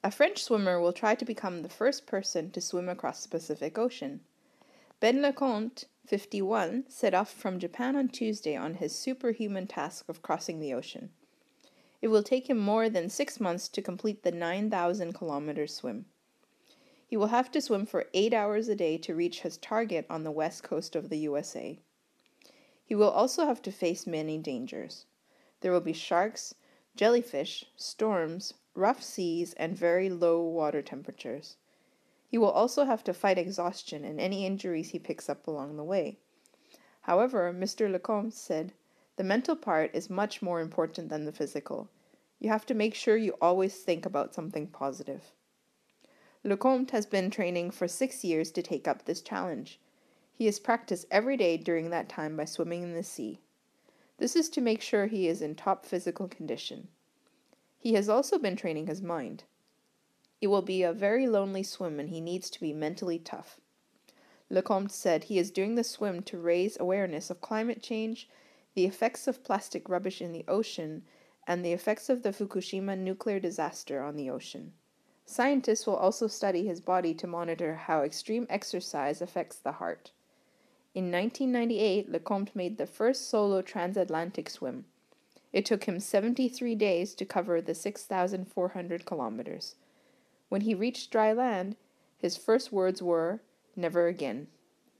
A French swimmer will try to become the first person to swim across the Pacific Ocean. Ben Lecomte, 51, set off from Japan on Tuesday on his superhuman task of crossing the ocean. It will take him more than 6 months to complete the 9,000-kilometer swim. He will have to swim for 8 hours a day to reach his target on the west coast of the USA. He will also have to face many dangers. There will be sharks, jellyfish, storms, rough seas, and very low water temperatures. He will also have to fight exhaustion and any injuries he picks up along the way. However, Mr. Lecomte said, the mental part is much more important than the physical. You have to make sure you always think about something positive. Lecomte has been training for 6 years to take up this challenge. He has practiced every day during that time by swimming in the sea. This is to make sure he is in top physical condition. He has also been training his mind. It will be a very lonely swim and he needs to be mentally tough. Lecomte said he is doing the swim to raise awareness of climate change, the effects of plastic rubbish in the ocean, and the effects of the Fukushima nuclear disaster on the ocean. Scientists will also study his body to monitor how extreme exercise affects the heart. In 1998, Lecomte made the first solo transatlantic swim. It took him 73 days to cover the 6,400 kilometers. When he reached dry land, his first words were, "Never again."